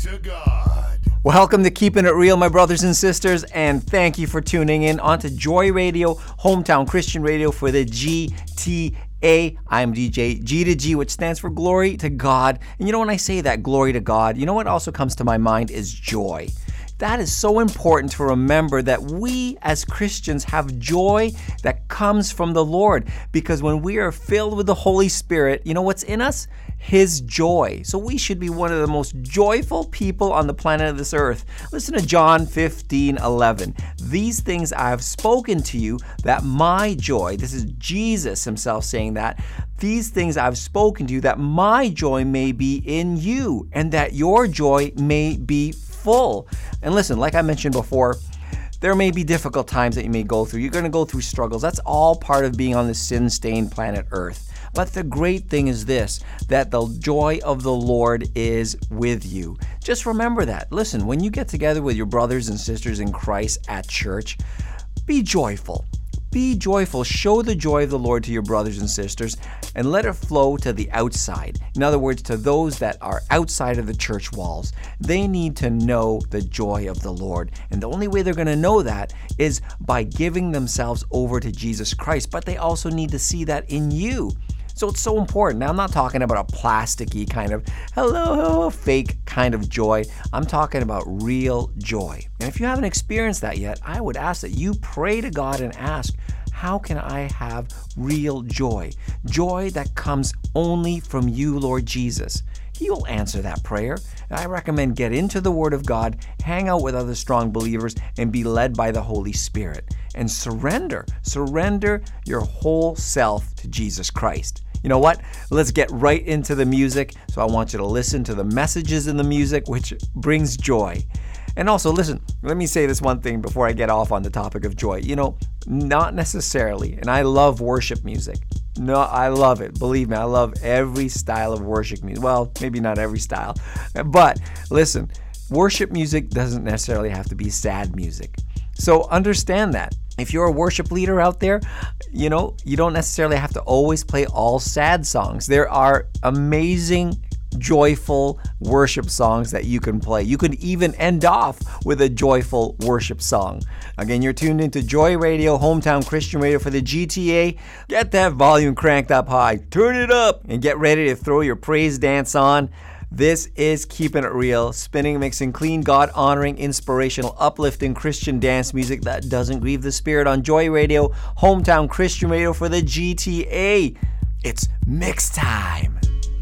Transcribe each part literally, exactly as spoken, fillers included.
to God. Welcome to Keeping It Real, my brothers and sisters, and thank you for tuning in onto Joy Radio, Hometown Christian Radio for the G T A. I'm D J G to G, which stands for Glory to God. And you know, when I say that, glory to God, you know what also comes to my mind is joy. That is so important to remember, that we as Christians have joy that comes from the Lord, because when we are filled with the Holy Spirit, you know what's in us? His joy. So we should be one of the most joyful people on the planet of this earth. Listen to John fifteen eleven. These things I have spoken to you, that my joy, this is Jesus himself saying that, these things I've spoken to you, that my joy may be in you, and that your joy may be full. And listen, like I mentioned before, there may be difficult times that you may go through. You're going to go through struggles. That's all part of being on this sin-stained planet Earth. But the great thing is this, that the joy of the Lord is with you. Just remember that. Listen, when you get together with your brothers and sisters in Christ at church, be joyful. Be joyful. Show the joy of the Lord to your brothers and sisters, and let it flow to the outside. In other words, to those that are outside of the church walls. They need to know the joy of the Lord. And the only way they're going to know that is by giving themselves over to Jesus Christ. But they also need to see that in you. So it's so important. Now, I'm not talking about a plasticky kind of hello, hello, fake kind of joy. I'm talking about real joy. And if you haven't experienced that yet, I would ask that you pray to God and ask, how can I have real joy? Joy that comes only from you, Lord Jesus. He will answer that prayer. And I recommend get into the Word of God, hang out with other strong believers, and be led by the Holy Spirit. And surrender, surrender your whole self to Jesus Christ. You know what? Let's get right into the music. So I want you to listen to the messages in the music, which brings joy. And also, listen, let me say this one thing before I get off on the topic of joy. You know, not necessarily, and I love worship music. No, I love it. Believe me, I love every style of worship music. Well, maybe not every style. But listen, worship music doesn't necessarily have to be sad music. So understand that. If you're a worship leader out there, you know, you don't necessarily have to always play all sad songs. There are amazing, joyful worship songs that you can play. You could even end off with a joyful worship song. Again, you're tuned into Joy Radio, Hometown Christian Radio for the G T A. Get that volume cranked up high. Turn it up and get ready to throw your praise dance on. This is Keeping It Real, spinning, mixing clean, God-honoring, inspirational, uplifting Christian dance music that doesn't grieve the Spirit on Joy Radio, Hometown Christian Radio for the G T A. It's mix time.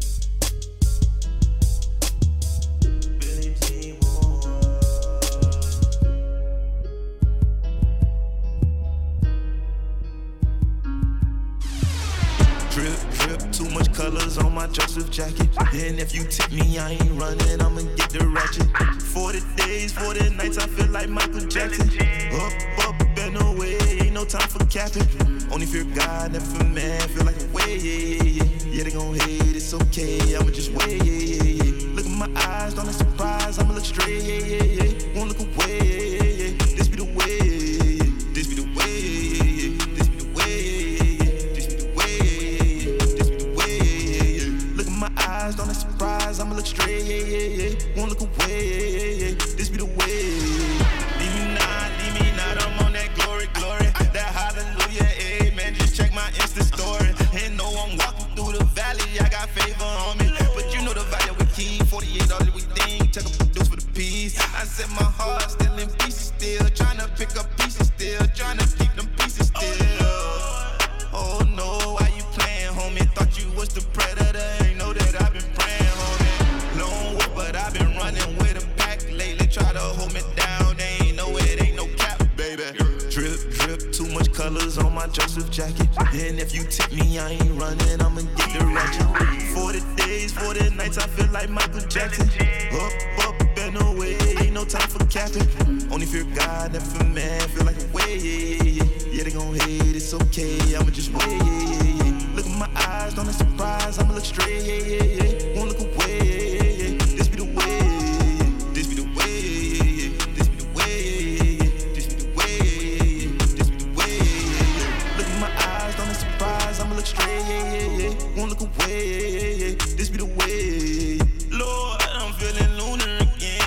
Colors on my Joseph jacket. And if you tip me, I ain't running, I'ma get the ratchet. forty days, forty nights, I feel like Michael Jackson. Up, up, and away, ain't no time for capping. Only fear God, never man, feel like a way, yeah, yeah, yeah. Yeah, they gon' hate, it's okay, I'ma just wait, yeah, yeah, yeah. Look at my eyes, don't look surprised, I'ma look straight, yeah, yeah, yeah. Won't look away, yeah, yeah, yeah. This be the way, yeah, yeah, yeah. This be the way, yeah, yeah, yeah. This be the way, yeah, yeah, yeah. This be the way, yeah, yeah, yeah. This be the way, yeah, yeah, yeah. Look at my eyes, don't look surprised, I'ma look straight, yeah, yeah, yeah. Won't look away, yeah, yeah, yeah. This be the way. Leave me not, leave me not, I'm on that glory, glory. That hallelujah, amen. Just check my Insta story. And know I'm walking through the valley, I got favor on me. But you know the value we keep, forty-eight dollars we think, check up dose for the peace. I set my heart still in pieces, still trying to pick up pieces, still trying to keep them pieces still. Oh no, why you playing, homie? Thought you was the predator, ain't know that I've been praying, homie. Long way, but I've been running with a pack lately, try to hold me down, they ain't know it, ain't no cap, baby. Drip, drip, too much colors on my Joseph jacket. And if you tip me, I ain't running, I'ma get the ratchet. forty days, forty nights, I feel like Michael Jackson. Up, up, and away, ain't no time for capping. Only fear God, never man, feel like a way, yeah, yeah, yeah. Yeah, they gon' hate, it's okay, I'ma just wait, yeah, yeah, yeah. Look at my eyes, don't look surprised, I'ma look straight, yeah, yeah, yeah. Won't look away, yeah, yeah, yeah. This be the way, yeah, yeah. This be the way, yeah, yeah. This be the way, yeah, yeah. This be the way, yeah, yeah. This be the way, yeah, yeah. Look at my eyes, don't look surprised, I'ma look straight, yeah, yeah, yeah. Won't look away, yeah, yeah, yeah. This be the way, Lord, I'm feeling lunar again.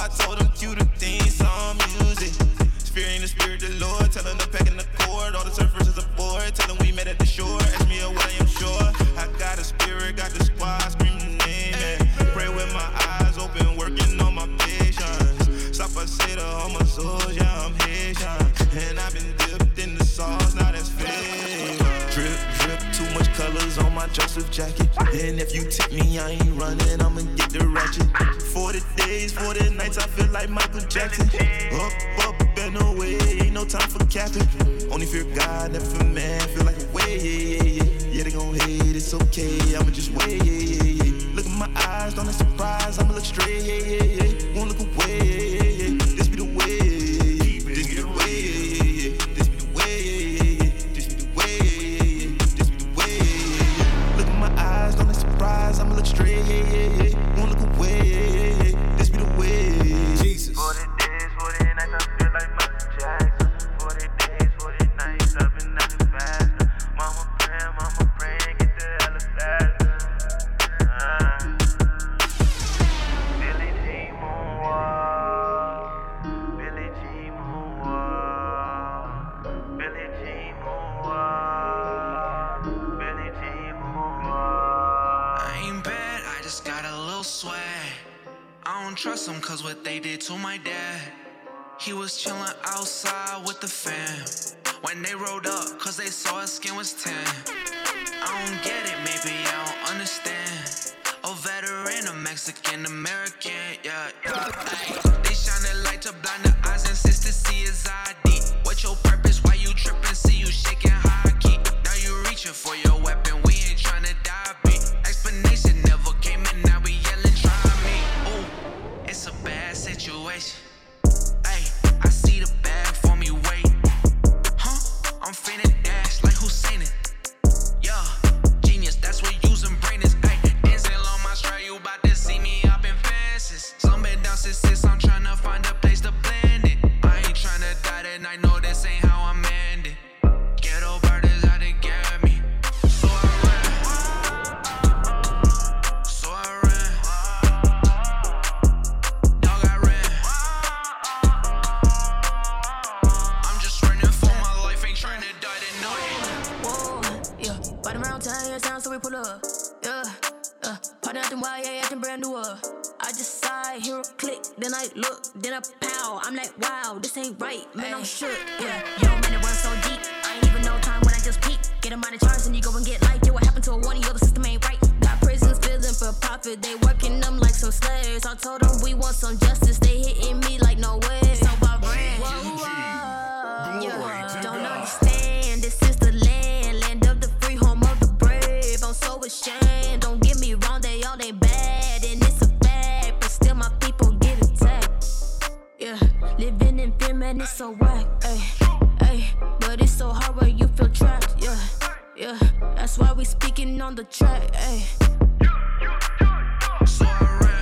I told him cue the theme song music. Fearing the spirit of the Lord, tell him to pack in the cord. All the surfers is aboard, tell him we met at the shore. Ask me what I am sure. I got a spirit, got the squad, scream the name, man. Pray with my eyes open, working on my patience. Stop, I say the homo souls, yeah, I'm Haitian. And I've been dipped in the sauce, now that's flavor. Drip, drip, too much colors on my Joseph jacket. And if you tip me, I ain't running, I'ma get the ratchet. forty days, forty nights, I feel like Michael Jackson. Up, up, and away, ain't no time for capping. Only fear God, never fear man, feel like a way, yeah, yeah, yeah. Yeah, they gon' hate, it's okay, I'ma just wait, yeah, yeah, yeah. Look at my eyes, don't act surprised, I'ma look straight, yeah, yeah, yeah. Won't look away, yeah, yeah, yeah. This be the way, yeah, yeah, yeah. This be the way, yeah, yeah, yeah. This be the way, yeah, yeah, yeah. This be the way, yeah, yeah, yeah. This be the way, yeah, yeah. Look at my eyes, don't act surprised, I'ma look straight, yeah, yeah, yeah. Won't look away, yeah, yeah, yeah. This be the way, Jesus. forty days, forty nights, I feel like Michael Jackson. forty days, forty nights, I've been acting faster. Mama praying, mama praying, get the hell faster. Uh, Billie Jean moonwalk, Billie Jean moonwalk, Billie Jean moonwalk, Billie Jean moonwalk. I ain't bad, I just got a little swag. I don't trust them cause what they did to my dad. He was chillin' outside with the fam when they rolled up cause they saw his skin was tan. I don't get it, maybe I don't understand. A veteran, a Mexican American, yeah, yeah. Ay, they shining light to blind the eyes, insist to see his I D. What's your purpose? Why you trippin'? See you shaking high key. Now you reaching for your weapon, we ain't tryna die beat. Explanation never came in, now we yelling, try me. Ooh, it's a bad situation. Ay, I see the bag for me, wait. Huh? I'm finna dash like Hussein. Yeah, genius, that's what using brain is. Ay, Denzel on my stride, you bout to see me up in fences. Some been down since six, I'm tryna find a place to blend it. I ain't tryna die and I know this ain't how I'm ending. Ghetto bird is out to get me. So I ran. So I ran. Dog, I ran. I'm just running for my life, ain't tryna die tonight. Whoa, yeah. Bottom around town, yeah, town, so we pull up. Yeah, uh, party acting wild, yeah, acting brand new. Uh. I just sigh, hear a click, then I look, then I pow. I'm like, wow, this ain't right, man, I'm shook. Yeah, yo, man, it runs so deep. I ain't even know time when I just peek. Get him out of charge, and you go and get life. Yeah, what happened to a one? Yo, the system ain't right. Got prisons filling for profit, they working them like some slaves. I told them we want some justice, they hitting me like no way. So I ran. Whoa, whoa, yeah, don't understand. This is the land, land of the free, home of the brave. I'm so ashamed. Don't get me wrong, they all ain't bad, and it's a fact. But still, my people get attacked. Yeah, living in fear, man, it's so whack. Ay, ay, but it's so hard when you feel trapped. Yeah, yeah, that's why we speaking on the track. Ay. So I ran.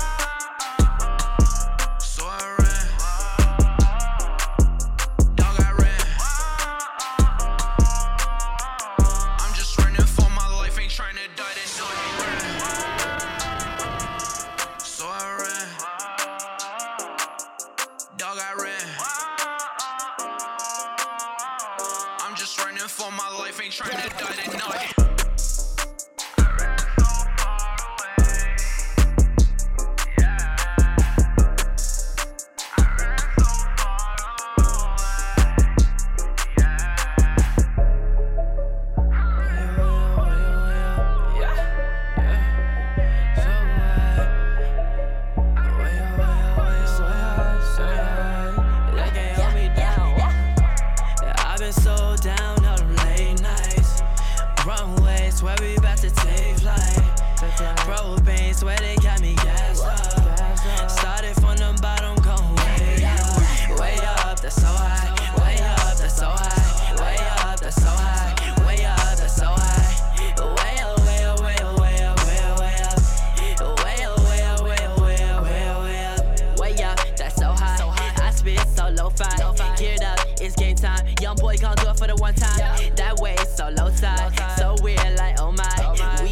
So I ran. Dog, I ran. I'm just running for my life, ain't tryna die tonight. So I ran. Dog, I ran. I'm just running for my life, ain't tryna die tonight.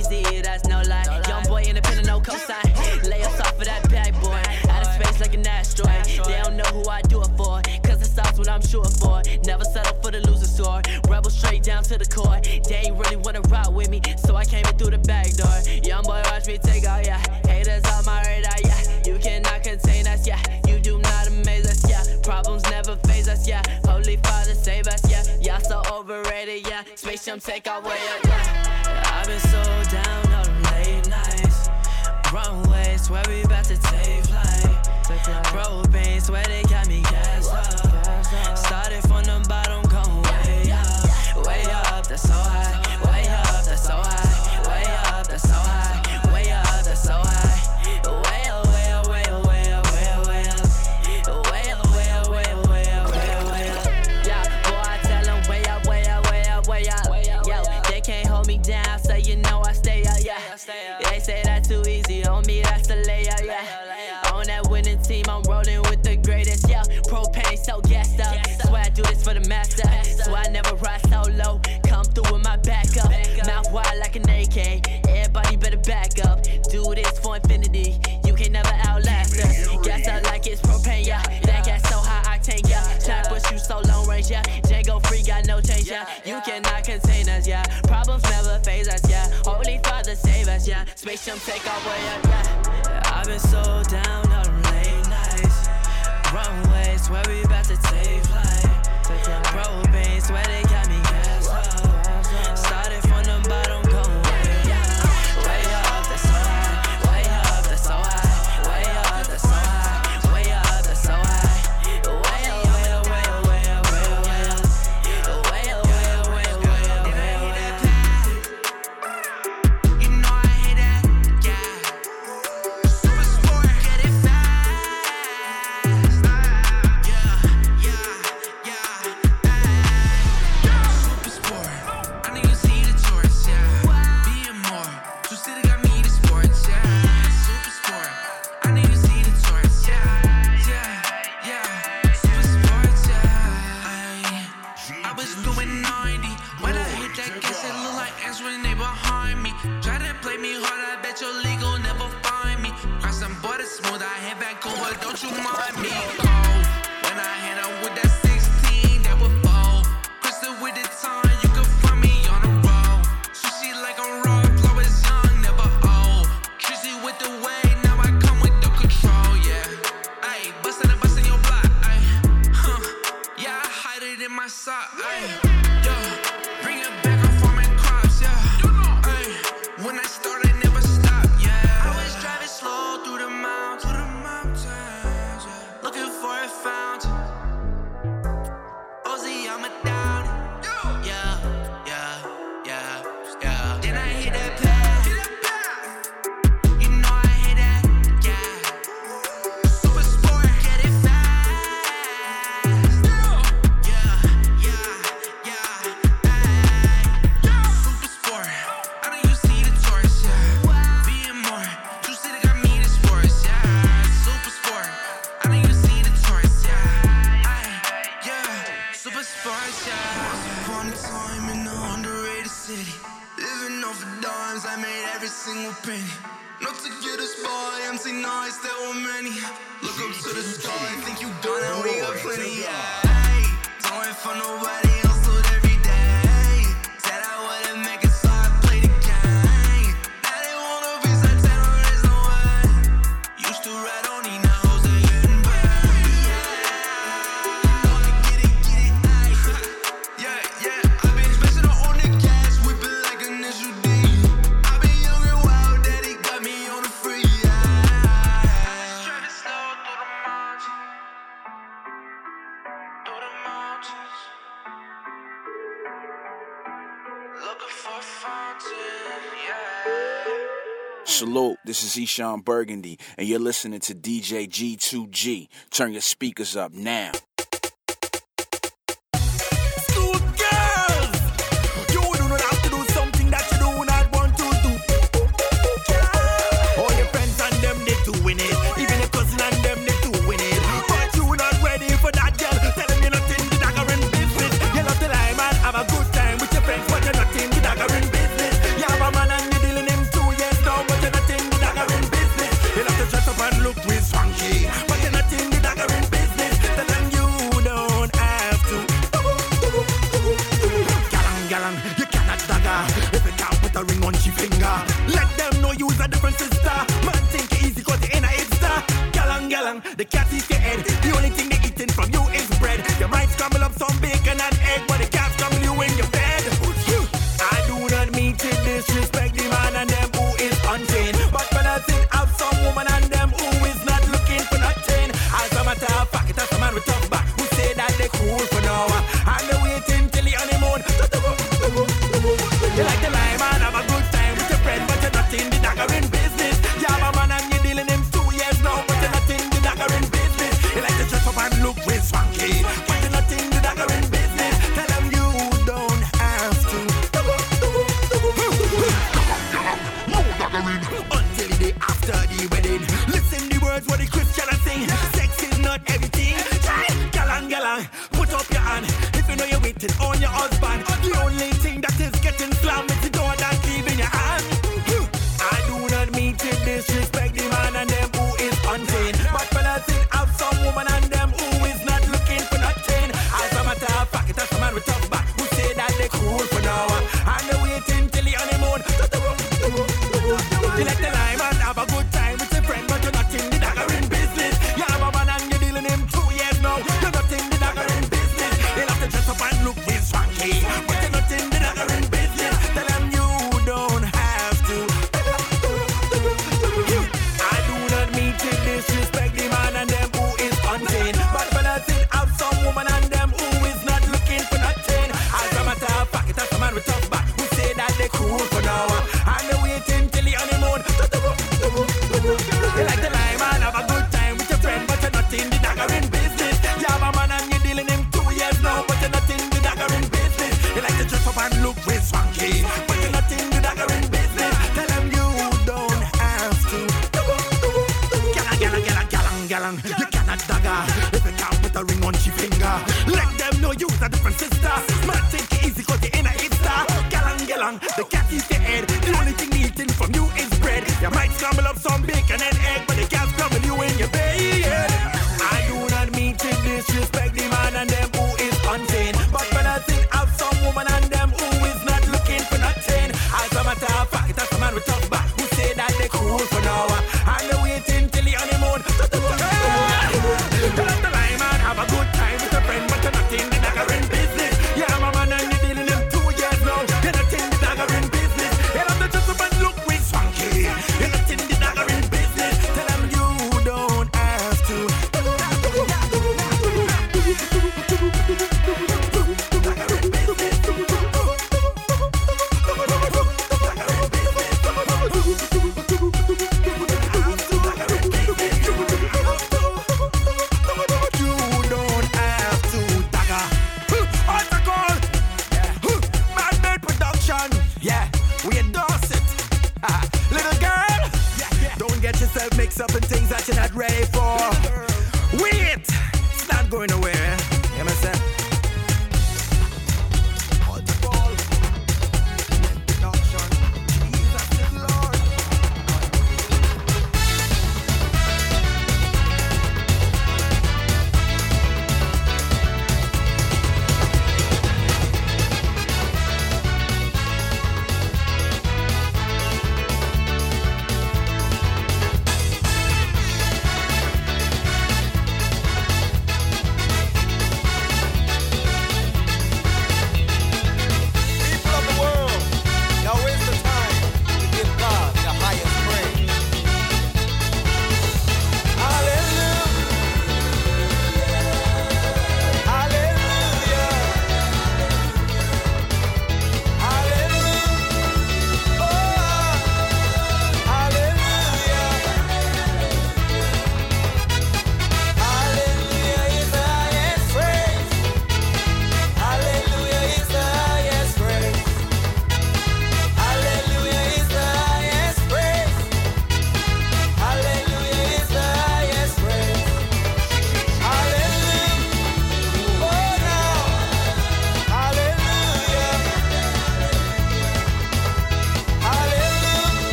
Lay us off of that bad boy. Out of space like an ass. who I do it for. Cause the sauce what I'm sure for. Never settle for the loser sword. Rebel straight down to the core. They ain't really wanna ride with me, so I came in through the back door. Young boy, watch me take out, yeah. Haters on my radar, yeah. You cannot contain us, yeah. You do not amaze us, yeah. Problems never phase us, yeah. Holy Father, save us, yeah. Y'all so overrated, yeah. Spaceship take our way up, yeah. I've been so down on the late nights. Runway, swear we about to take flight. Propane, swear they got me gassed up. Started from the bottom, going way up. Way up, that's so high. Way up, that's so high. Way up, that's so high. Way up, that's so high. Way up, way up, way up, way up, way up, way up. Way up, way up, way up, way up, way up, way up. Yeah, boy, I tell them way up, way up, way up, way up. Yo, they can't hold me down, so you know I stay up, yeah. They say that too easy, on me that's a layup, yeah. On that winning team, I'm rolling with the greatest, yeah. Propane so gassed up, swear I do this for the master. So I never ride solo, come through with my backup. Mouth wide like an A K, everybody better back up. Do this for infinity, you can never outlast us. Gas up like it's propane, yeah. That gas so high octane, yeah. Try to push you so long range, yeah. Django free, got no change, yeah. You cannot contain us, yeah. Problems never phase us, yeah. Holy Father, save us, yeah. Spaceship take our way up, yeah. I've been so down on late nights. Runway, swear we about to take flight. Propane, swear they got me gassed up. Started from the bottom, going way up. Way up, that's so high. Way up, that's so high. Way up, that's so high. Way up, that's so high. Way up, way up, way up, way up, way up, way up. Way up, way up, way up, way up, way up, way up. You know I hate that, yeah. Super sport, get it fast. Yeah, yeah, yeah. Super sport, I know you see the choice, yeah. Being more, you see they got me the sports, yeah. Super sport, I know you see the choice, yeah. Yeah, yeah. Super sports, yeah. I, I was doing ninety when I hit that gas, it look like ants when they behind me. Try to play me hard, I bet your league will never find me. Crossing borders smooth, I hit Vancouver, don't you mind me? Cold when I hit her with that sixteen, that would fall. Crystal with the time, you can find me on the road. Sushi like a raw, flow is young, never old. Trizzy with the way, now I come with the control, yeah. Ayy, bustin' and bustin' your block, ayy. Huh, yeah, I hide it in my sock, ayy. Yo, bring it back, I'm farming crops, yeah. Ayy, when I start, I never stop, yeah. I was driving slow through the mountains, through the mountains, yeah. Looking for a fountain. Ozzy, I'm a down. Yeah, yeah, yeah, yeah. Then I hit that pad. You know I hit that, yeah. Super sport, get it fast. Yeah, yeah, yeah. Ay. Super sport, I know you see the choice, yeah. Being more, you see they got me the sports, yeah. Super sport, I know you see the choice, yeah. Ay, yeah. Super sports, yeah. Once upon a time in the underrated city, living off of dimes, I made every single penny. Not to get us by, empty nights, there were many. Look up to the sky, think you done and we got plenty, yeah. Hey, don't wait for nobody else, do it every day. Said I wouldn't make it, so I played the game. Now they wanna be so ten, oh, there's no way. Used to ride on these, now hoes are getting paid, yeah. Wanna get it, get it, ayy. Yeah, yeah, I've been spacing on the gas, whipping like an S U D. I've been young and wild, daddy got me on the free, yeah. Driving slow through the mountains, through the mountains. Looking for a fountain, yeah. Salute, this is Eshawn Burgundy, and you're listening to D J G two G. Turn your speakers up now. School girls, you do not have to do something that you do not want to do. All your friends and them, they doing it. Even your cousin and them, they doing it. But you not ready for that, girl. Tell them you're not in the daggering business. You love to lie, man, have a good time with your friends, but you're not in the daggering business. You have a man and you're dealing him two years now, but you're not in the daggering business. You love to dress up and look twist funky, but you're not in the daggering business. the cat is the head. The only thing they eating from you is bread. You might scramble up some bacon and egg, but the cat scramble you in your bed. I do not mean to disrespect the man and them who is untamed, but fellas it have some woman and them who is not looking for nothing. As a matter of fact, it has a man with tough back who say that they cool for now, and they waiting till the honeymoon. You like the lime and have a good time with your friend, but you're not in the daggering business. You have a man and you're dealing him two years now, but you're not in the daggering business. You like to dress up and look real swanky, but you're not in the daggering business. Tell them you don't have to. Until the day after the wedding, listen the words what the Christian are saying. Sex is not everything. Galang, galang, put up your hand if you know you're waiting on your husband. The only thing that is getting slammed is the door that's leaving your hand. I do not mean to disrespect the man and them who is untamed, but fellas it have some woman and them who is not looking for nothing. As a matter of fact, it has a man with tough back who say that they cool for now, and they waiting till the honeymoon. You like the lime and have a good time with your friend, but you're not in the daggering business. You have a man and you're dealing him two years now. You're not in the daggering business. You have to dress up and look real swanky, but you're not in the daggering business. Tell them you don't have to. I do not mean to disrespect the man and them who is untamed, but fellas it have some woman and them who is not looking for nothing. As a matter of fact, it has a man with tough back who say that they cool for now, and they waiting till the honeymoon. You like the lime and have a good time with your friend, but you're not in the daggering business. You have a man and you're dealing him two years now, but you're not in the daggering business. You like to dress up and look real swanky, but you're not in the daggering business. Tell them you don't have to. Galang, galang, galang, galang, galang. You cannot dagger if you can't put a ring on your finger. Let them know you's a different sister. Man, take it easy cause you're in a hipster. Galang, galang, the cat is the head. The only thing eating from you is bread. You might scramble up some bacon and egg, but they can't scramble you in your bed. I do not mean to disrespect the man and them who is untamed, but fellas it have some woman and them who is not looking for nothing. As a matter of fact, it has a man with tough back who say that they cool for now, and they waiting till the honeymoon. Pull up the lime and have a good time with a friend, but you're not in the daggering business. You have a man and you're dealing him two years now. You're not in the daggering business. You have to dress up and look real swanky. You're not in the daggering business. Tell them you don't have to.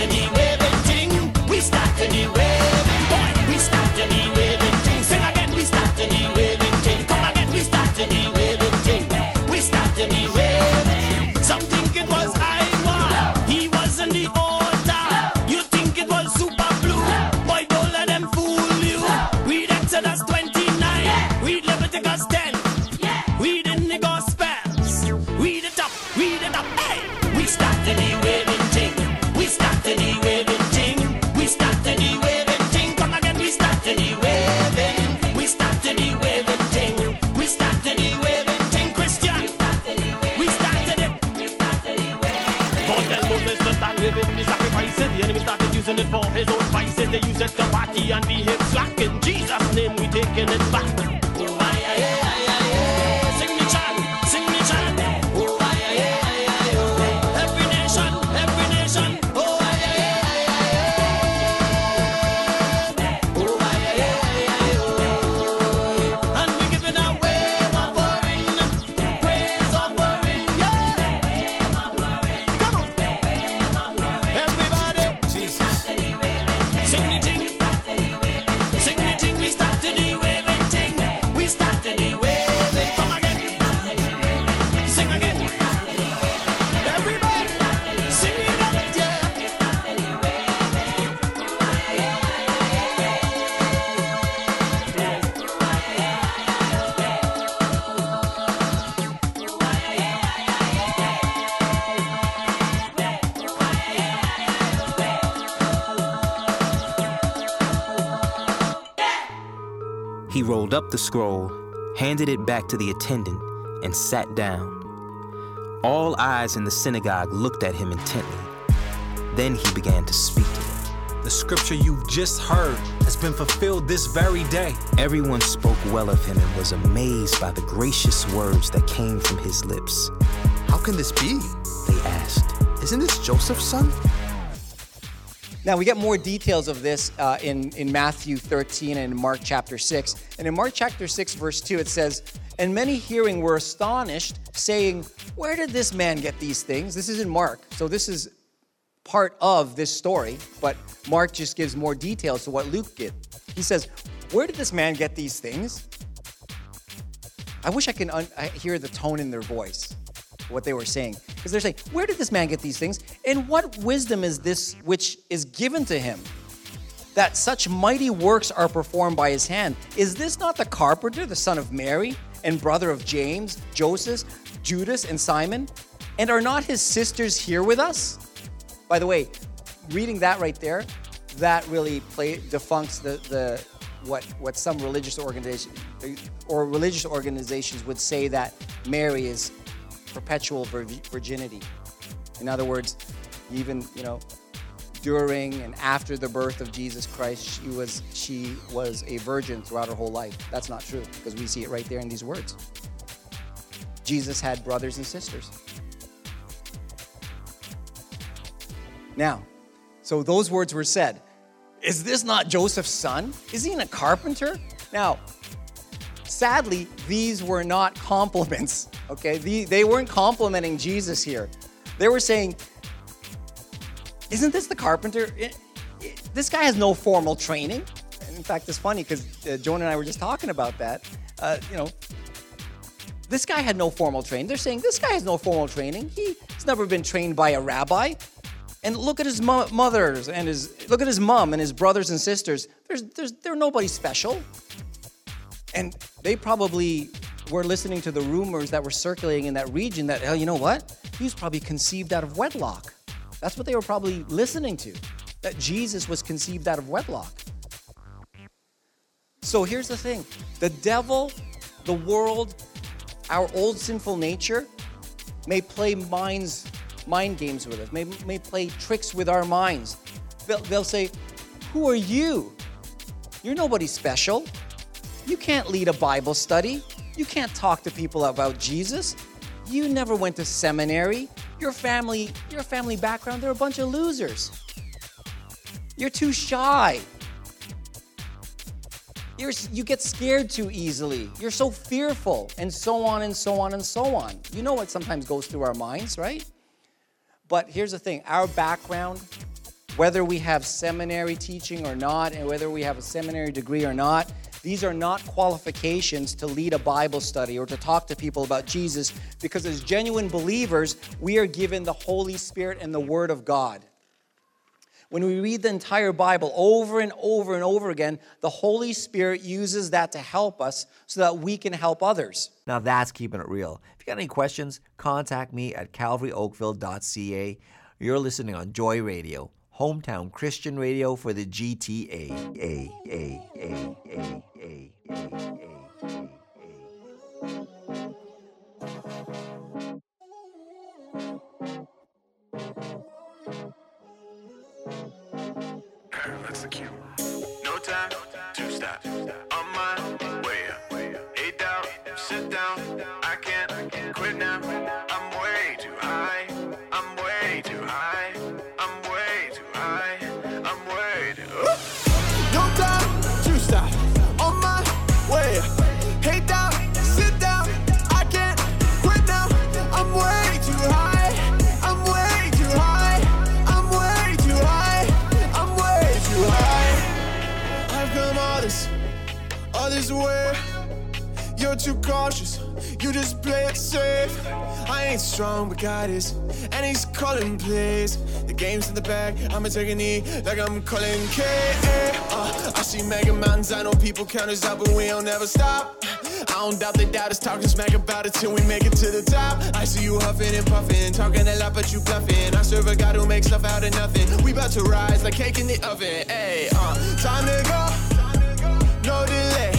the waving thing. We started the waving. Boy, we started the waving thing. Sing again, we started the waving thing. Come again, we started the waving thing. We started the waving. Some think it was Iowa. He wasn't the order. You think it was super blue. Boy, don't let them fool you. Read Exodus twenty-nine. Read Leviticus ten. Read in the Gospels. Read it up. Read it up. Hey! We started the waving thing. We started the waving thing. We started the waving thing. Come again, we started the waving. We started the waving thing. We started the waving thing. Christian. We started it. God tell Moses to start waving the sacrifices. The enemy started using it for his own vices. They use it to party and behave slack. In Jesus' name, we taking it back. Oh, aye, aye, aye, aye, aye. Sing me chant, sing me chant. Oh, aye, aye, aye, aye, oh. Every nation, every nation. Oh, aye, aye, aye, aye, aye. Oh, aye, aye, aye, aye, oh. And we giving a wave offering, praise offering, yeah. Come on, everybody. Jesus. Sing the ting, sing the ting. We started the waving ting. We started the waving. Come again, sing again. Everybody, sing it out, yeah. He rolled up the scroll, handed it back to the attendant, and sat down. All eyes in the synagogue looked at him intently. Then he began to speak to them. The scripture you've just heard has been fulfilled this very day. Everyone spoke well of him and was amazed by the gracious words that came from his lips. How can this be? They asked. Isn't this Joseph's son? Now, we get more details of this uh, in, in Matthew thirteen and Mark chapter six. And in Mark chapter six, verse two, it says, "And many hearing were astonished, saying, 'Where did this man get these things?'" This is in Mark. So this is part of this story, but Mark just gives more details to what Luke did. He says, "Where did this man get these things?" I wish I can un- I hear the tone in their voice, what they were saying. Because they're saying, "Where did this man get these things? And what wisdom is this which is given to him, that such mighty works are performed by his hand? Is this not the carpenter, the son of Mary, and brother of James, Joseph, Judas, and Simon? And are not his sisters here with us?" By the way, reading that right there, that really play, defunks the, the what what some religious organization or religious organizations would say, that Mary is perpetual virginity. In other words, even, you know, during and after the birth of Jesus Christ, she was she was a virgin throughout her whole life. That's not true, because we see it right there in these words. Jesus had brothers and sisters. Now, so those words were said. Is this not Joseph's son? Is he a carpenter? Now, sadly, these were not compliments, okay? The, they weren't complimenting Jesus here. They were saying, isn't this the carpenter? It, it, this guy has no formal training. And in fact, it's funny because uh, Joan and I were just talking about that. Uh, you know, this guy had no formal training. They're saying, this guy has no formal training. He, he's never been trained by a rabbi. And look at his mo- mothers and his, look at his mom and his brothers and sisters. There's, there's, they're nobody special. And they probably were listening to the rumors that were circulating in that region that, oh, you know what? He was probably conceived out of wedlock. That's what they were probably listening to, that Jesus was conceived out of wedlock. So here's the thing. The devil, the world, our old sinful nature may play minds, mind games with us, may, may play tricks with our minds. They'll, they'll say, who are you? You're nobody special. You can't lead a Bible study. You can't talk to people about Jesus. You never went to seminary. Your family, your family background, they're a bunch of losers. You're too shy. You're, you get scared too easily. You're so fearful, and so on and so on and so on. You know what sometimes goes through our minds, right? But here's the thing. Our background, whether we have seminary teaching or not, and whether we have a seminary degree or not, these are not qualifications to lead a Bible study or to talk to people about Jesus, because as genuine believers, we are given the Holy Spirit and the Word of God. When we read the entire Bible over and over and over again, the Holy Spirit uses that to help us so that we can help others. Now that's keeping it real. If you got any questions, contact me at calvary oakville dot c a. You're listening on Joy Radio, hometown Christian radio for the G T A. A, A, A, A, A, A, A, That's the cue. No time to stop. On my way up. Eight down, sit down. I can't quit now. I'm way too high. I'm way too high. I'm way too high. I'm way too high. No time to stop. On my way up. Hey down, sit down. I can't quit now. I'm way too high. I'm way too high. I'm way too high. I'm way too high. I've come all this, all this way. You're too cautious. You just play it safe. I ain't strong, but God is, and He's calling plays. The game's in the bag. I'ma take a knee like I'm calling K. Uh, I see mega mountains. I know people count us out, but we don't never stop. I don't doubt they doubt us. Talking smack about it till we make it to the top. I see you huffing and puffing, talking a lot, but you bluffing. I serve a God who makes stuff out of nothing. We about to rise like cake in the oven. Hey, uh, time to go. No delay.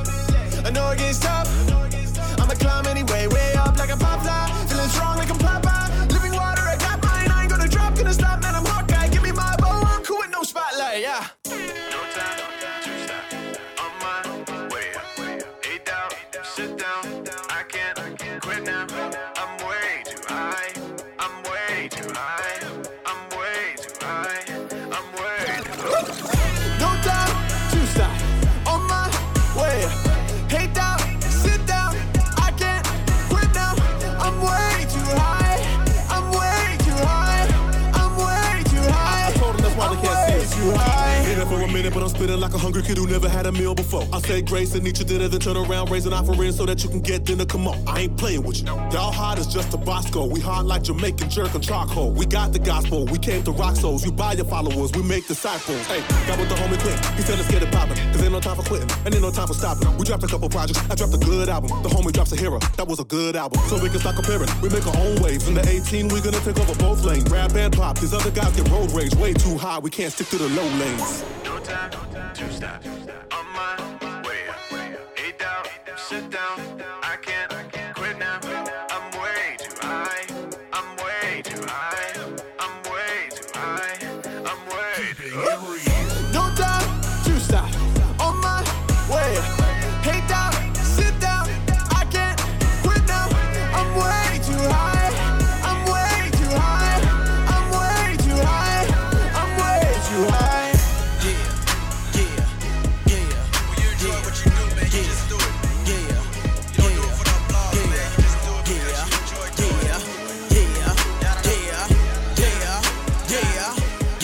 I know it gets tough. I'ma climb anyway, way up like a pop fly. Feeling strong like I'm Popeye. Living water, I got mine. I ain't gonna drop, gonna stop, man. I'm Hawkeye. Give me my bow, I'm cool with no spotlight, yeah. No time to stop. On my way up. Eight down, sit down. I can't quit now. I'm way too high. I'm way too high. I'm way too high. I'm way too high. No time to stop. On my way up. Hey down, sit down. I can't quit now. I'm way too high. I'm way too high. I'm way too high. I told him that's why they can't see us. Too high. Been there for a minute, but I'm spitting like a hungry kid who never had a meal before. I say grace and eat your dinner, then turn around, raise an offering so that you can get dinner. Come on, I ain't playing with you. Y'all hot as just a Bosco. We hot like Jamaican jerk and charcoal. We got the gospel. We came to rock souls. You buy your followers. We make disciples. Hey, got with the homie Clint. He said let's get it poppin', cause ain't no time for quitting and ain't no time for stopping. We dropped a couple projects. I dropped a good album. The homie drops a hero. That was a good album. So we can start comparing. We make our own waves. In the eighteen, we gonna take over both lanes. Rap and pop. These other guys get road rage. Way too high. We can't stick to the low lanes. No time to stop. On my way up. Eight down, sit down. I can't quit now. I'm way too high. I'm way too high. I'm way too high. I'm way too high. No time to stop. On my way up. Hey down, sit down. I can't quit now. I'm way too high. I'm way too high. I'm way too high. I'm way too high. Yeah, yeah, yeah. When you enjoy what you do, man, you just do it. Yeah, yeah. You don't do it for no blog, man. You just do it because you enjoy doing it. Yeah, yeah, yeah, yeah,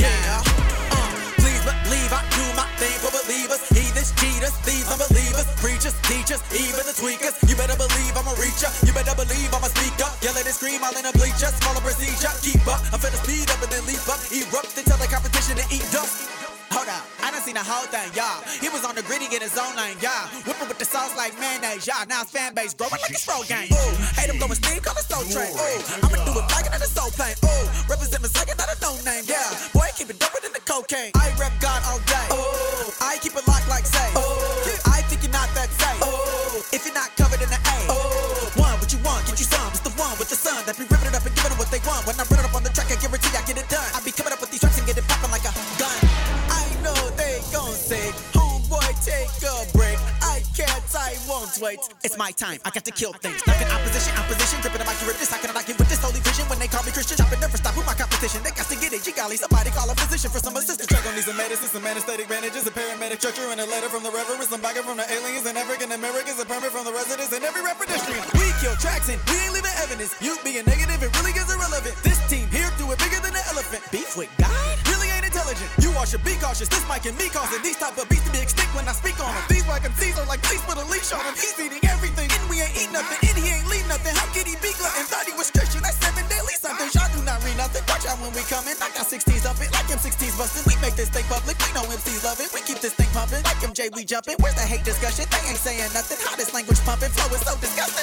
yeah. Uh, please believe I do my thing for believers. Heathens, cheaters, thieves, unbelievers, preachers, teachers, even the tweakers. You better believe I'm a reacher. You better believe I'm a speaker. Yell and scream all in the bleachers. Follow procedure, keep up. I'm finna speed up and then leap up. Erupt until the competition and eat dust. Hold up, I done seen the whole thing, y'all. He was on the gritty, get his own lane, y'all. Whipping with the sauce like mayonnaise, y'all. Now his fan base growing like a stroll game. Ooh, hate him blowing steam, call it soul train. Ooh, I'ma do it like it in the soul plane. Ooh, represent my second, not a no name, yeah. Boy, keep it doper than the cocaine. I rep God all day. Ooh, I keep it locked like say. Ooh, I think you're not that safe. Ooh, if you're not covered in the A. Ooh, one, what you want, get you some. It's the one with the sun that be ripping it up and giving them what they want. When I run it up on the track, I guarantee I get it done. I be coming up with these tracks and get it popping like a gun. I know they gon' say, homeboy, take a break. I can't, I won't wait. It's my time, I got to kill things. Knocking opposition, opposition, gripping the mic, you rip this. How can I not get with this holy vision when they call me Christian? Chopping never stop with my competition. They got to get it, G golly, somebody call a physician for some assistance. Track on these some medicine, some anesthetic bandages, a paramedic structure, and a letter from the reverend. Some backup from the aliens and African Americans, a permit from the residents, and every rap pedestrian. We kill tracks and we ain't leaving evidence. You being negative, it really gets irrelevant. This team here do it bigger than an elephant. Beef with God? Really ain't intelligent. intelligent. You all should be cautious. This mic and me causing these type of beats to be extinct when I speak on them. These like M Cs are like please put a leash on him. He's eating everything and we ain't eat nothing and he ain't leave nothing. How could he be glutton? Thought he was Christian. That's seven daily something. Y'all do not read nothing. Watch out when we coming. I got sixteens up it like M sixteens busting. We make this thing public. We know M Cs love it. We keep this thing pumping like M J. We jumping. Where's the hate discussion? They ain't saying nothing. How this language pumping? Flow is so disgusting.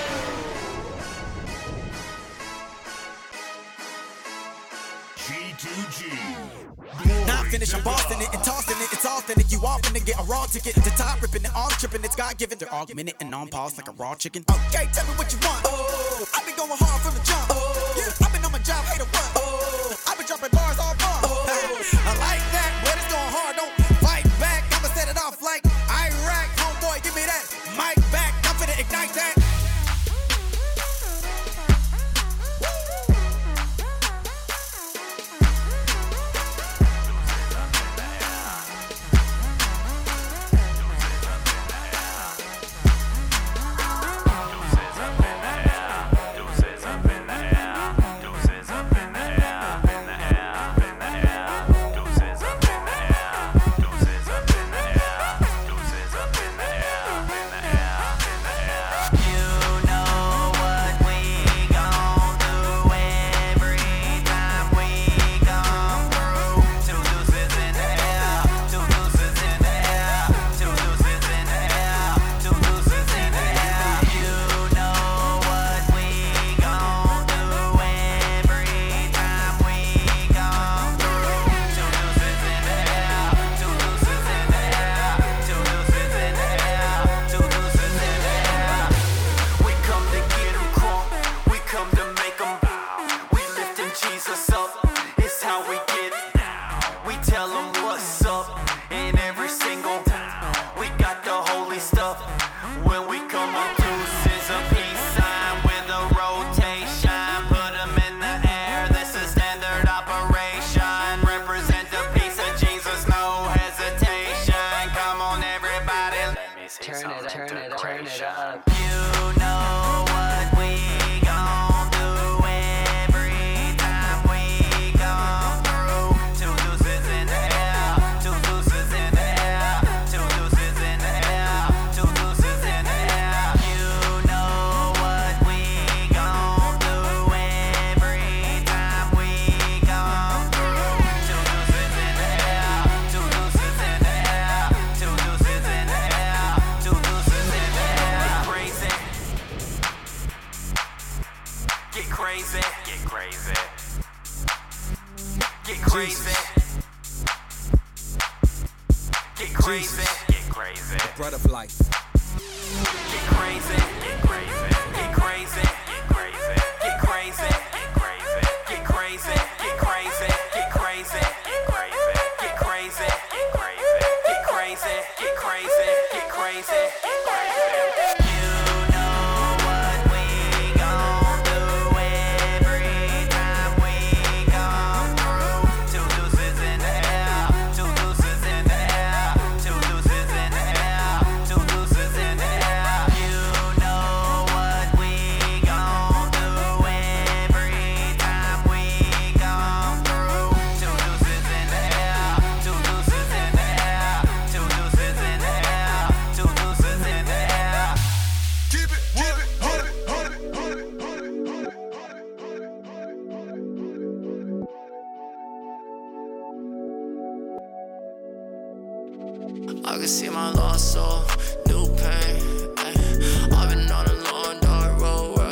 G two G. Now I'm finished, I'm bossing it and tossing it. It's authentic. You often to get a raw ticket into top ripping and all tripping. It's God given. They're augmented and on pause like a raw chicken. Okay, tell me what you want. Oh, I've been going hard from the jump. Oh, yeah, I've been on my job, hate or what? Oh, I've been dropping bars all month. Oh, I like that, but it's going hard. Don't fight back. I'ma set it off like Iraq. Homeboy, give me that mic back. I'm finna ignite that. I can see my lost soul, new pain. Ay. I've been on a long dark road where I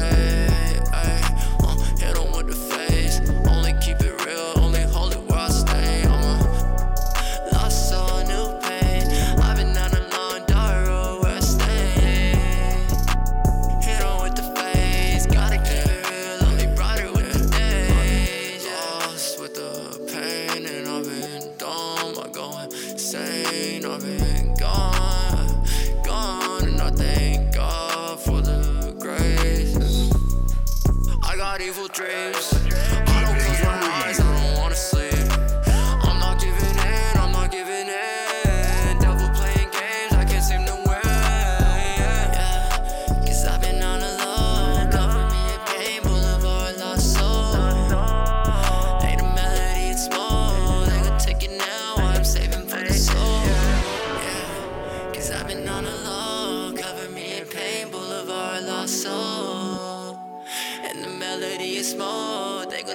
stay. Ay. Uh, hit 'em with the face, only keep it real, only hold it where I stay. I'm a lost soul, new pain. I've been on a long dark road where I stay. Hit 'em with the face, gotta keep it real, only brighter with the days. Lost with the pain, and I've been dumb, I'm going insane. I've been gone, gone, and I thank God for the grace. I got evil dreams. I don't close my eyes, I don't wanna sleep. I'm not giving in, I'm not giving in. Devil playing games, I can't seem to win. Yeah, cause I've been on a low. Cover me in pain, boulevard lost soul. Ain't a melody, it's more.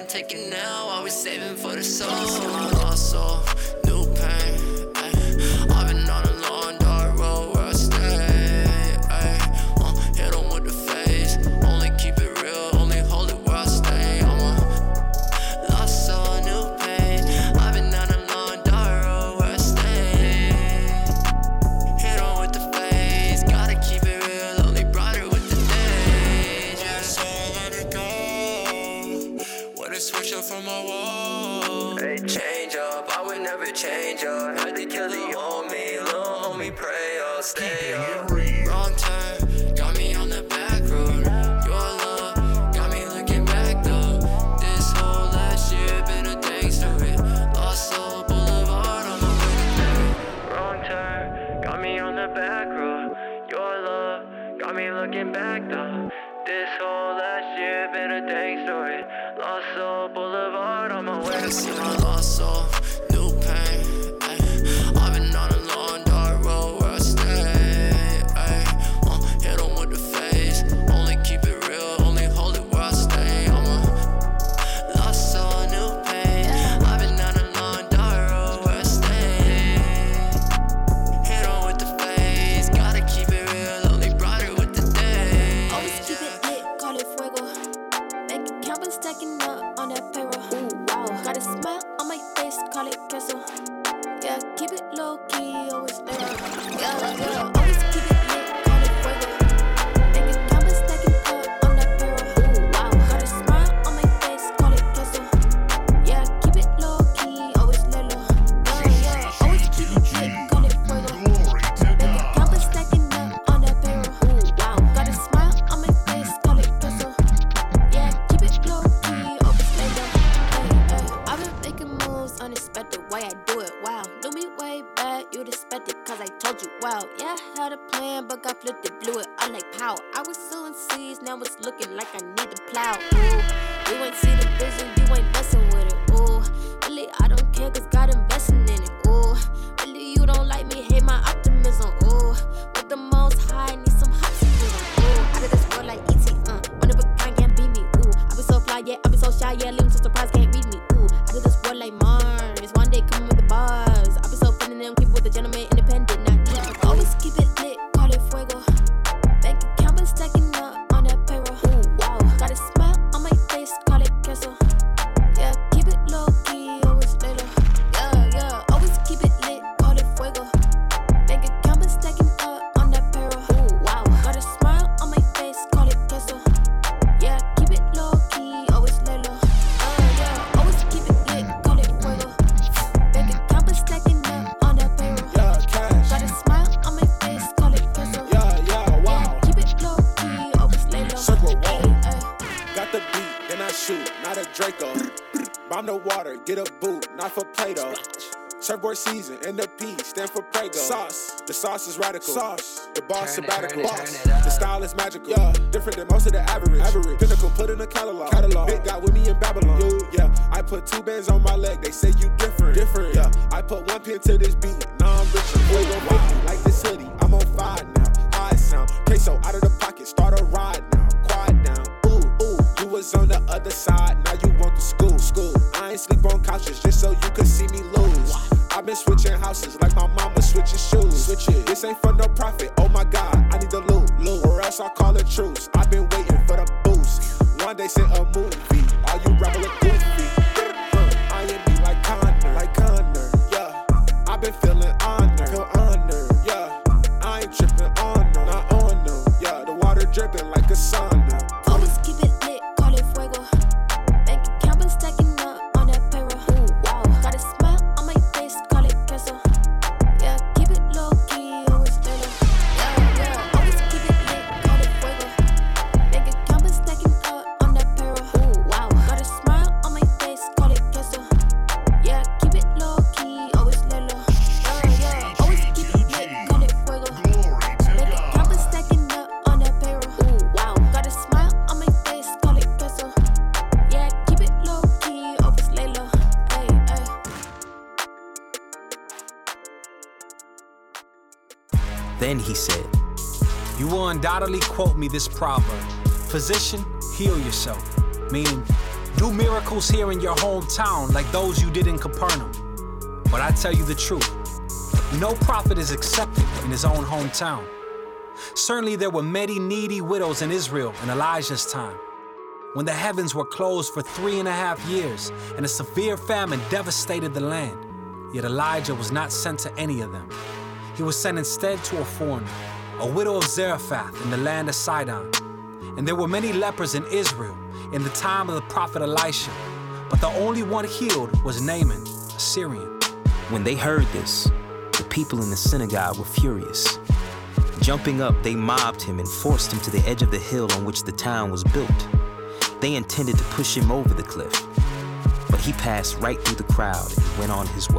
I'm taking now, always saving for the soul. My lost soul, new pain. Ay. I've been on a long dark road where I stay. Ay. Uh, hit 'em with the face, only keep it real, only hold it where I stay. I'm a lost soul, new pain. I've been on a long dark road where I stay. Hit 'em with the face, gotta keep it real, only brighter with the days. Yeah, so let it go. What a switch up from my wall. Hey, change up, I would never change up. Had to kill the on me, little homie, pray up, stay up. Wrong turn, got me on the back road. Your love got me looking back though. This whole last year been a dang story. Lost Soul Boulevard on my way to play. Wrong turn, got me on the back road. Your love got me looking back though. This whole last year been a dang story. Lost Soul Boulevard on my way to see my lost soul, new pain. Ay. I've been on a long dark road where I stay. Ay. Uh, hit 'em with the face, only keep it real, only hold it where I stay. I'm a lost soul, new pain. I've been on a long dark road where I stay. Hit 'em with the face, gotta keep it real, only brighter with the day. Always keep it lit, call it fuego. Bank account been stacking up on that payroll. Ooh, wow. Got a smile on my face, call it queso. Yeah, keep it low key, always there. Yeah, yeah. Always keep it lit, call it fuego. Bank account been stacking up on that payroll. Ooh, wow. Got a smile on my face, call it queso. Yeah, keep it low key, always lelo. Yeah, yeah. Always keep it lit, call it fuego. Bank account been stacking up on that payroll. Ooh, wow. Got a smile on my face, call it queso. Yeah, keep it low key, always lelo. Hey, hey. I've been making moves unexpected, why I do it, wow. Knew me way back, you'd expect it, cause I told you, wow. Yeah, I had a plan, but got flipped it, blew it, I like pow. I was sowing seeds, now it's looking like I need to plow. Ooh, you ain't see the vision, you ain't messing with it, ooh. Really, I don't care, cause God investing in it, ooh. Really, you don't like me, hate my optimism, ooh. With the most high, need some hustle with it, ooh. Out of this world like E T, uh. One of a kind, can't beat me, ooh. I be so fly, yeah, I be so shy, yeah, leave 'em so surprised, can't read me, ooh. Out of this world like Mars, one day coming with the bars. I be so feeling them people with the gentleman independent, not need. Always keep it lit, call it fuego. Bank account been stacking up on that payroll. Ooh, wow. Got a smile on my face, call it queso. Yeah, keep it low key, always lelo. Yeah, yeah. Always keep it lit, call it fuego. Bank account been stacking up on that payroll. Ooh, wow. Got a smile on my face, call it queso. Yeah, keep it low key, always lelo. Yeah, yeah. Always keep it lit, call it fuego. Bank account been stacking up on that payroll. Yeah, cash. Got a smile on my face, call it queso. Yeah, yeah, wow. Yeah, keep it low key, always lelo. Circle Ay, wall. ay. Got the beat, then I shoot, not a Draco. Bomb the water, get a boot, not for Play-Doh. Surfboard season, and the P stand for Prego. Sauce, the sauce is radical. Sauce, the boss Turn it, sabbatical. turn it, Boss, turn it up. the style is magical. Yeah, different than most of the average. Average, pinnacle, put in a catalog. Catalog, Big got with me in Babylon. Yo, yeah, I put two bands on my leg. They say you different. Different, yeah. I put one pin to this beat. Now I'm rich. Boy, gon' make me like this hoodie. I'm on fire now. High sound, queso out of the pocket. Start a ride now. Quiet down. Ooh, ooh. You was on the other side. Now you want the school. School. I ain't sleep on couches just so you could see me lose. I've been switching houses like my mama switching shoes. Switch it. This ain't for no profit. Oh my God, I need the loot, loot, or else I call it truce. I've been waiting for the boost. One day sent a movie. All you rebel are goofy. Huh, I ain't me like Connor, like Connor. Yeah, I've been feeling honored, feel honored. Yeah, I ain't tripping on them, not on them. Yeah, the water dripping like a sauna. Always keep it lit, call it fuego. Bank account been stacking up on that payroll. Ooh, wow. Got a smile on my face, call it queso. Yeah, keep it low key, always lelo. Yeah, yeah. Always keep it lit, call it fuego. Bank account been stacking up on that payroll. Ooh, wow. Got a smile on my face, call it queso. Yeah, keep it low key, always lelo. Yeah, yeah. Always keep it lit, call it fuego. Bank account been stacking up on that payroll. Ooh, wow. Got a smile on my face, call it queso. Yeah, keep it low key, always lelo. Ay, ay. Then he said, You will undoubtedly quote me this proverb: physician, heal yourself. Meaning, Do miracles here in your hometown like those you did in Capernaum. But I tell you the truth, no prophet is accepted in his own hometown. Certainly there were many needy widows in Israel in Elijah's time, when the heavens were closed for three and a half years and a severe famine devastated the land. Yet Elijah was not sent to any of them. He was sent instead to a foreigner, a widow of Zarephath in the land of Sidon. And there were many lepers in Israel in the time of the prophet Elisha, but the only one healed was Naaman, a Syrian. When they heard this, the people in the synagogue were furious. Jumping up, they mobbed him and forced him to the edge of the hill on which the town was built. They intended to push him over the cliff, but he passed right through the crowd and went on his way.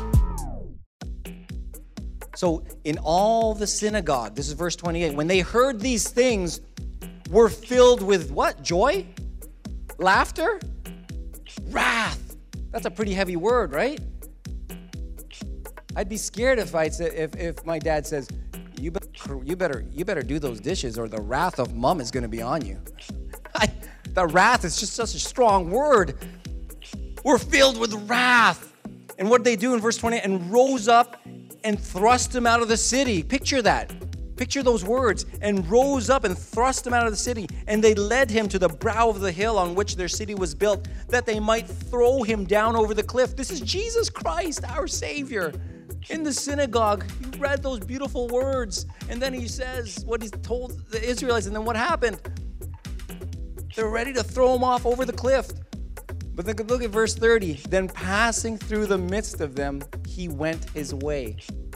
So in all the synagogue, this is verse twenty-eight, when they heard these things, were filled with what? Joy? Laughter? Wrath. That's a pretty heavy word, right? I'd be scared if I said if, if my dad says, you better you better you better do those dishes or the wrath of mom is gonna be on you. I, the wrath is just such a strong word. We're filled with wrath. And what did they do in verse twenty? And rose up and thrust him out of the city. Picture that. Picture those words. And rose up and thrust him out of the city. And they led him to the brow of the hill on which their city was built, that they might throw him down over the cliff. This is Jesus Christ, our Savior. In the synagogue, he read those beautiful words. And then he says what he told the Israelites. And then what happened? They're ready to throw him off over the cliff. But then look at verse thirty. Then passing through the midst of them, he went his way.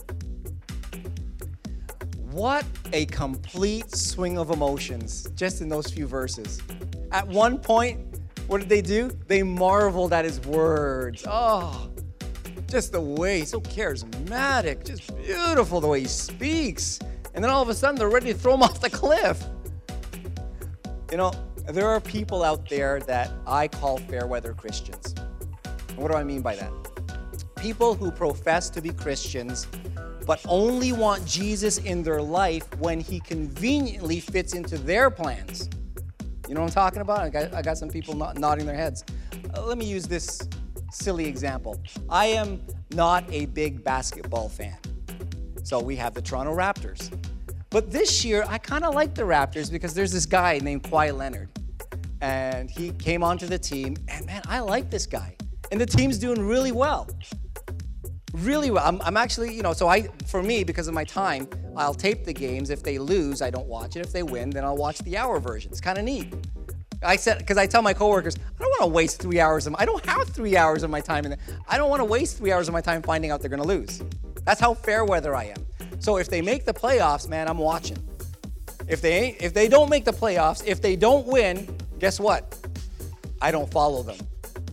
What a complete swing of emotions just in those few verses. At one point, what did they do? They marveled at his words. Oh, just the way, he's so charismatic, just beautiful the way he speaks. And then all of a sudden, they're ready to throw him off the cliff. You know, there are people out there that I call fair weather Christians. And what do I mean by that? People who profess to be Christians, but only want Jesus in their life when he conveniently fits into their plans. You know what I'm talking about? I got, I got some people not, nodding their heads. Uh, let me use this silly example. I am not a big basketball fan. So we have the Toronto Raptors. But this year, I kind of like the Raptors because there's this guy named Kawhi Leonard. And he came onto the team, and man, I like this guy. And the team's doing really well. Really well. I'm, I'm actually, you know, so I, for me, because of my time, I'll tape the games. If they lose, I don't watch it. If they win, then I'll watch the hour version. It's kind of neat. I said, because I tell my coworkers, I don't want to waste three hours of, I don't have three hours of my time in there. I don't want to waste three hours of my time finding out they're going to lose. That's how fair weather I am. So if they make the playoffs, man, I'm watching. If they ain't, if they don't make the playoffs, if they don't win, guess what? I don't follow them.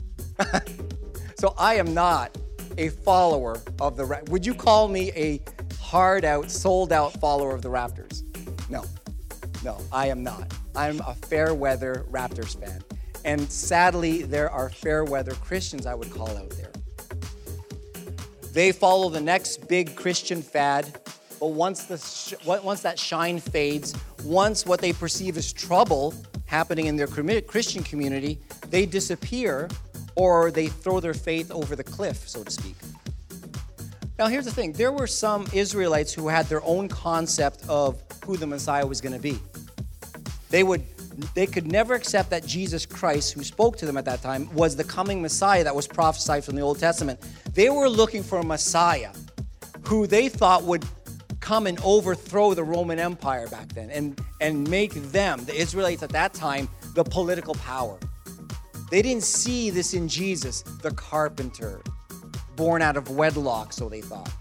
So I am not a follower of the Raptors. Would you call me a hard out, sold out follower of the Raptors? No, no, I am not. I'm a fair weather Raptors fan. And sadly, there are fair weather Christians I would call out there. They follow the next big Christian fad, but once the sh- once that shine fades, once what they perceive as trouble happening in their Christian community, they disappear or they throw their faith over the cliff, so to speak. Now, here's the thing. There were some Israelites who had their own concept of who the Messiah was going to be. They would, they could never accept that Jesus Christ, who spoke to them at that time, was the coming Messiah that was prophesied from the Old Testament. They were looking for a Messiah who they thought would come and overthrow the Roman Empire back then and, and make them, the Israelites at that time, the political power. They didn't see this in Jesus, the carpenter, born out of wedlock, so they thought.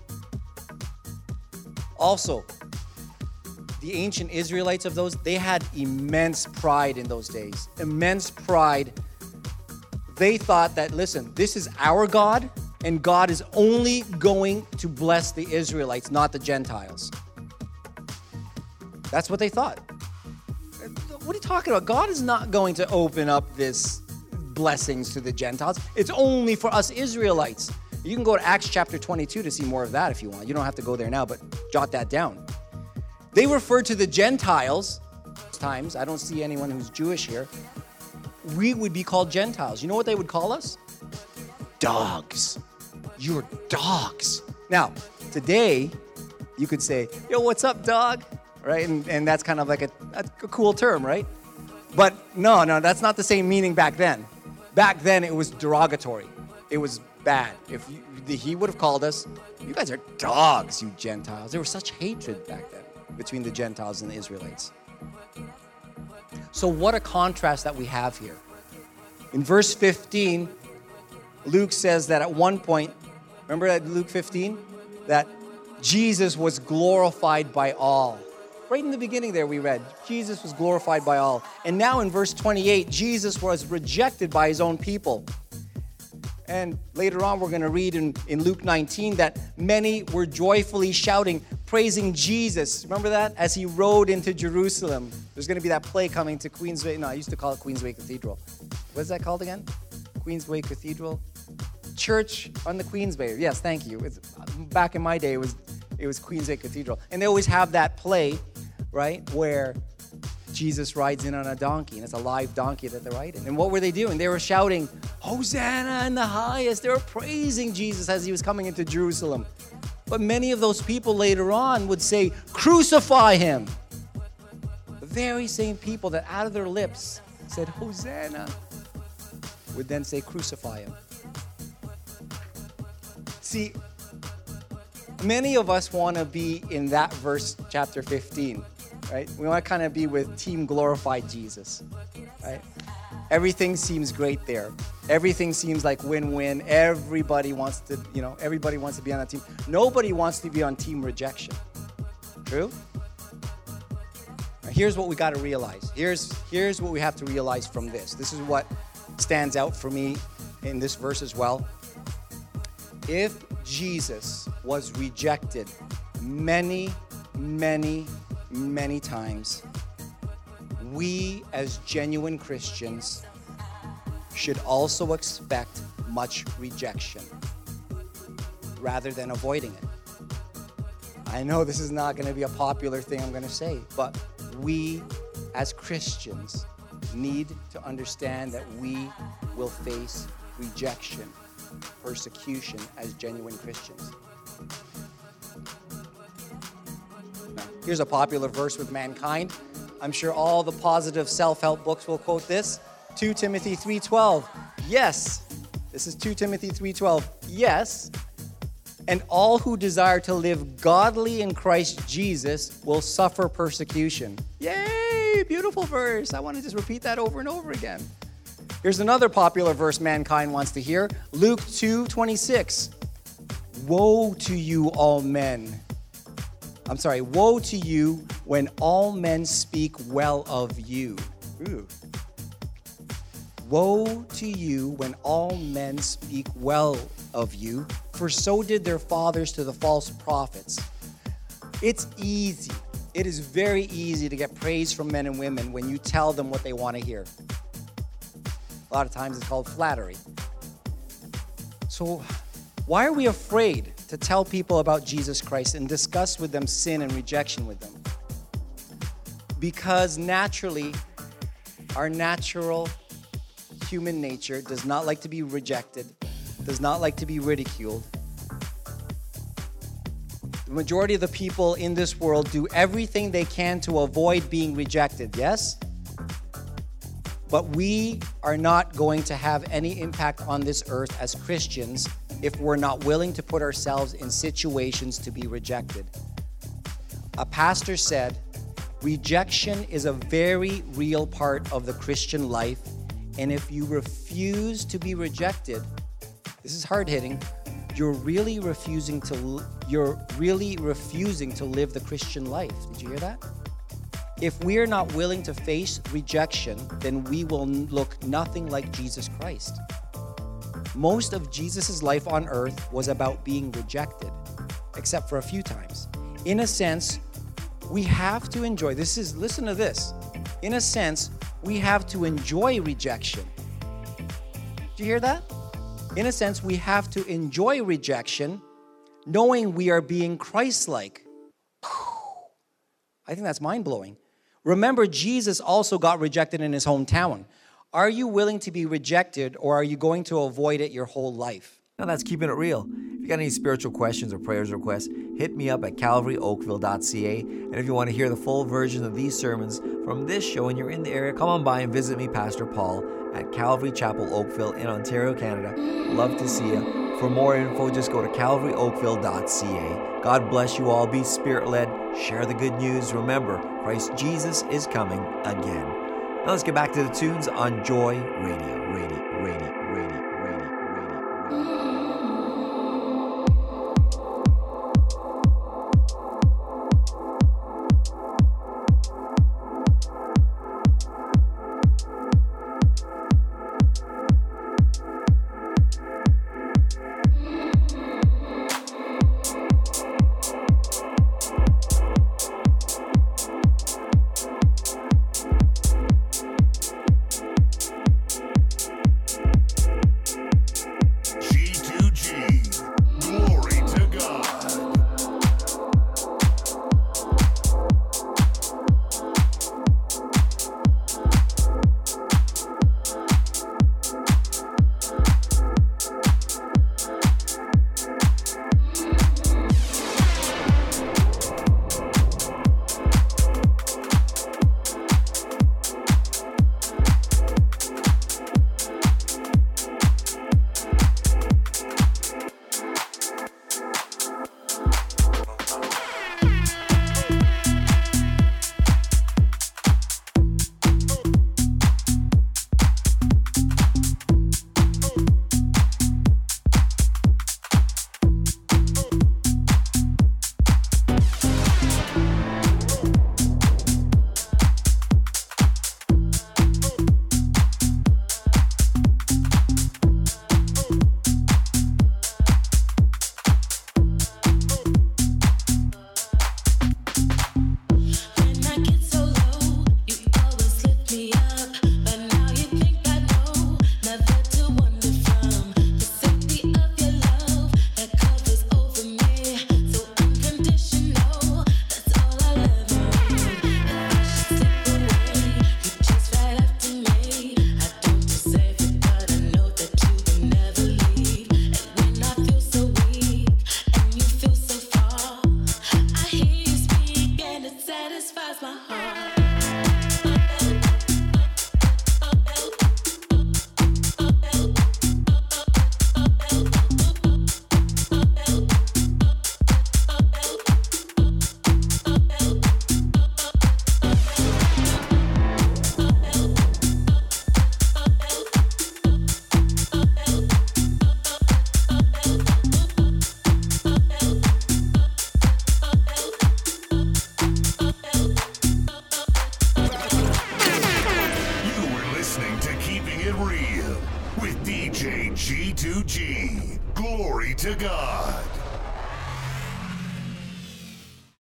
Also, the ancient Israelites of those, they had immense pride in those days. Immense pride. They thought that, listen, this is our God, and God is only going to bless the Israelites, not the Gentiles. That's what they thought. What are you talking about? God is not going to open up this blessings to the Gentiles. It's only for us Israelites. You can go to Acts chapter twenty-two to see more of that if you want. You don't have to go there now, but jot that down. They refer to the Gentiles, times, I don't see anyone who's Jewish here, we would be called Gentiles. You know what they would call us? Dogs. You're dogs. Now, today, you could say, yo, what's up, dog? Right? And, and that's kind of like a, a, a cool term, right? But no, no, that's not the same meaning back then. Back then, it was derogatory. It was bad. If you, he would have called us, you guys are dogs, you Gentiles. There was such hatred back then between the Gentiles and the Israelites. So what a contrast that we have here. In verse fifteen, Luke says that at one point, remember that Luke fifteen? That Jesus was glorified by all. Right in the beginning there we read, Jesus was glorified by all. And now in verse twenty-eight, Jesus was rejected by his own people. And later on we're going to read in, in Luke nineteen that many were joyfully shouting, praising Jesus. Remember that? As he rode into Jerusalem. There's going to be that play coming to Queensway. No, I used to call it Queensway Cathedral. What is that called again? Queensway Cathedral? Church on the Queensway. Yes, thank you. It's, back in my day, it was it was Queensway Cathedral. And they always have that play, right, where Jesus rides in on a donkey, and it's a live donkey that they're riding. And what were they doing? They were shouting, Hosanna in the highest. They were praising Jesus as he was coming into Jerusalem. But many of those people later on would say, crucify him. The very same people that out of their lips said, Hosanna, would then say, crucify him. See, many of us want to be in that verse, chapter fifteen, right? We want to kind of be with Team Glorified Jesus, right? Everything seems great there. Everything seems like win-win. Everybody wants to, you know, everybody wants to be on that team. Nobody wants to be on Team Rejection. True? Now, here's what we got to realize. Here's, here's what we have to realize from this. This is what stands out for me in this verse as well. If Jesus was rejected many, many, many times, we as genuine Christians should also expect much rejection rather than avoiding it. I know this is not going to be a popular thing I'm going to say, but we as Christians need to understand that we will face rejection, persecution as genuine Christians. Now, here's a popular verse with mankind. I'm sure all the positive self-help books will quote this. Second Timothy three twelve. Yes. This is Second Timothy three twelve. Yes. And all who desire to live godly in Christ Jesus will suffer persecution. Yay! Beautiful verse. I want to just repeat that over and over again. Here's another popular verse mankind wants to hear. Luke two twenty-six. Woe to you, all men. I'm sorry. Woe to you when all men speak well of you. Ooh. Woe to you when all men speak well of you, for so did their fathers to the false prophets. It's easy. It is very easy to get praise from men and women when you tell them what they want to hear. A lot of times it's called flattery. So why are we afraid to tell people about Jesus Christ and discuss with them sin and rejection with them? Because naturally, our natural human nature does not like to be rejected, does not like to be ridiculed. The majority of the people in this world do everything they can to avoid being rejected, yes? But we are not going to have any impact on this earth as Christians if we're not willing to put ourselves in situations to be rejected. A pastor said, rejection is a very real part of the Christian life, and if you refuse to be rejected, this is hard-hitting, you're really refusing to you're really refusing to live the Christian life. Did you hear that? If we are not willing to face rejection, then we will look nothing like Jesus Christ. Most of Jesus' life on earth was about being rejected, except for a few times. In a sense, we have to enjoy, this is, listen to this. In a sense, we have to enjoy rejection. Do you hear that? In a sense, we have to enjoy rejection, knowing we are being Christ-like. I think that's mind-blowing. Remember, Jesus also got rejected in his hometown. Are you willing to be rejected, or are you going to avoid it your whole life? Now that's keeping it real. If you got any spiritual questions or prayers requests, hit me up at calvary oakville dot c a. And if you want to hear the full version of these sermons from this show and you're in the area, come on by and visit me, Pastor Paul, at Calvary Chapel Oakville in Ontario, Canada. Love to see you. For more info, just go to calvary oakville dot c a. God bless you all. Be Spirit-led. Share the good news. Remember, Christ Jesus is coming again. Now let's get back to the tunes on Joy Radio, Radio, Radio.